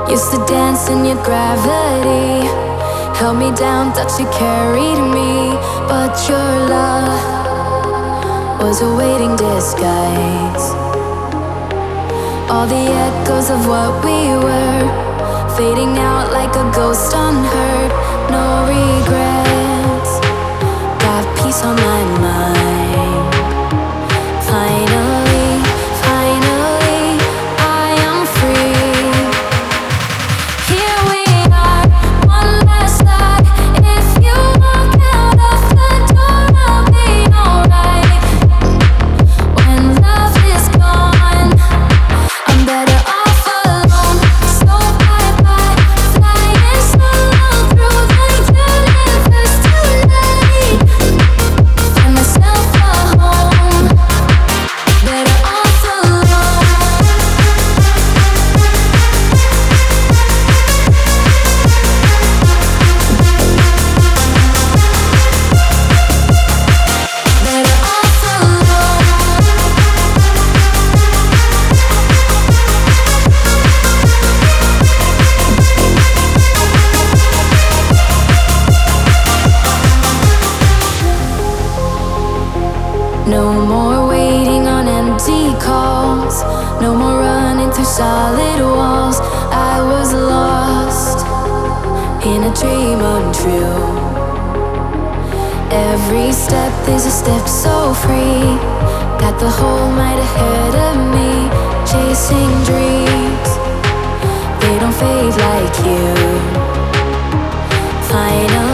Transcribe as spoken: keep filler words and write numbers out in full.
Used to dance in your gravity, held me down, thought you carried me. But your love was a waiting disguise. All the echoes of what we were, fading out like a ghost unheard. No regrets, got peace on my mind. Finally, finally, I am free. Here we are, one last night. If you walk out of the door, I'll be alright. When love is gone, I'm better off alone. So bye bye, flying solo through the universe tonight. Find myself a home, better off alone. Better off alone. No more waiting on empty calls, no more running through solid walls. I was lost in a dream untrue. Every step is a step so free, got the whole night ahead of me. Chasing dreams, they don't fade like you. Finally